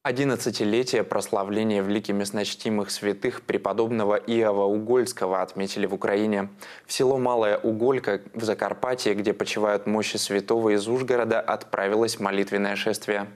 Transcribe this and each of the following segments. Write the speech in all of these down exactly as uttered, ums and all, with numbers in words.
Одиннадцатилетие прославления в лике местночтимых святых преподобного Иова Угольского отметили в Украине. В село Малая Уголька в Закарпатье, где почивают мощи святого из Ужгорода, отправилось молитвенное шествие.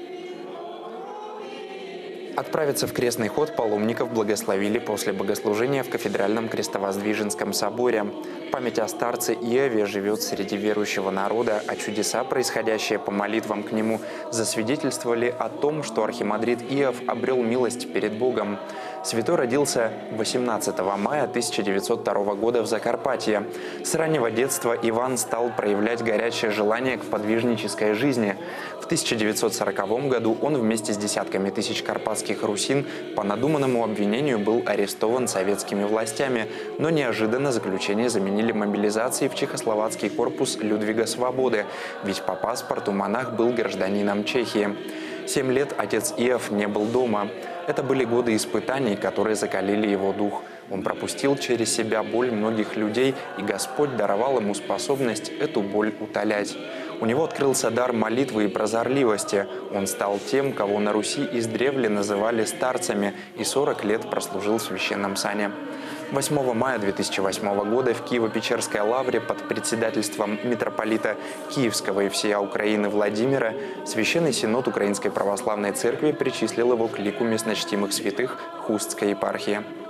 Отправиться в крестный ход паломников благословили после богослужения в кафедральном Крестовоздвиженском соборе. Память о старце Иове живет среди верующего народа, а чудеса, происходящие по молитвам к нему, засвидетельствовали о том, что архимандрит Иов обрел милость перед Богом. Святой родился восемнадцатого мая тысяча девятьсот второго года в Закарпатье. С раннего детства Иван стал проявлять горячее желание к подвижнической жизни. В тысяча девятьсот сороковом году он вместе с десятками тысяч карпатских русин по надуманному обвинению был арестован советскими властями, но неожиданно заключение заменили мобилизацией в Чехословацкий корпус Людвига Свободы, ведь по паспорту монах был гражданином Чехии. Семь лет отец Иов не был дома. Это были годы испытаний, которые закалили его дух. Он пропустил через себя боль многих людей, и Господь даровал ему способность эту боль утолять. У него открылся дар молитвы и прозорливости. Он стал тем, кого на Руси издревле называли старцами, и сорок лет прослужил в священном сане. восьмого мая две тысячи восьмого года в Киево-Печерской лавре под председательством митрополита Киевского и всея Украины Владимира Священный Синод Украинской Православной Церкви причислил его к лику местночтимых святых Хустской епархии.